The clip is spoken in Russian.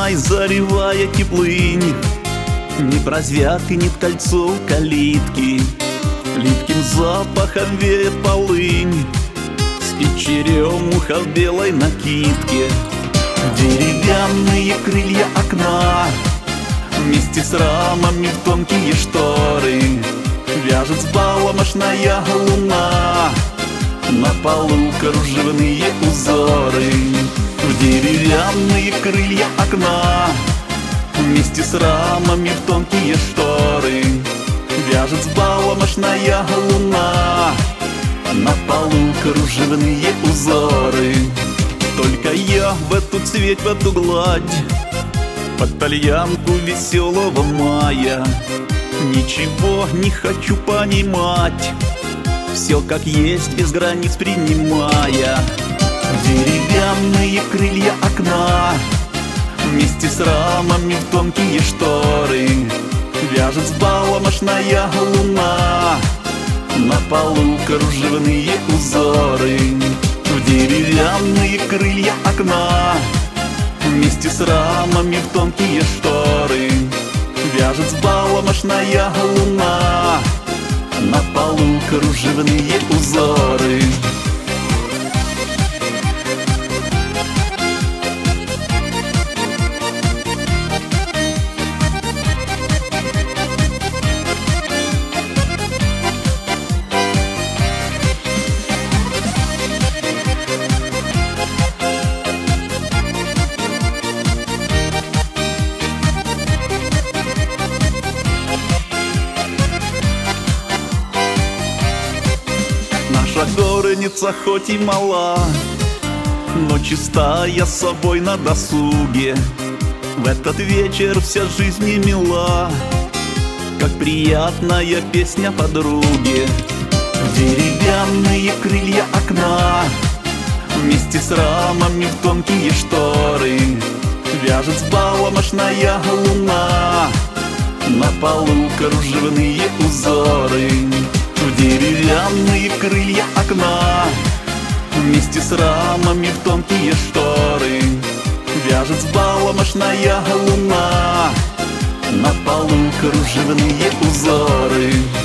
май, заревая теплынь, ни развязки, ни кольцо калитки, липким запахом веет полынь. Спит черемуха в белой накидке, деревянные крылья окна вместе с рамами в тонкие шторы вяжет с бала мощная луна. На полу кружевные узоры в деревянные крылья окна вместе с рамами в тонкие шторы вяжет с бала мощная луна. На полу кружевные узоры. Только я в эту цветь, в эту гладь, под тальянку веселого мая ничего не хочу понимать, все как есть, без границ принимая. Деревянные крылья окна вместе с рамами в тонкие шторы вяжет с бала мощная луна. На полу кружевные узоры в деревянные крылья окна вместе с рамами в тонкие шторы вяжет с бала мощная луна. На полу кружевные узоры. Наша горница хоть и мала, но чистая собой на досуге. В этот вечер вся жизнь мне мила, как приятная песня подруги. Деревянные крылья окна вместе с рамами в тонкие шторы вяжет с бала мощная луна. На полу кружевные узоры в деревянные крылья окна вместе с рамами в тонкие шторы вяжет с бала мощная луна. На полу кружевные узоры.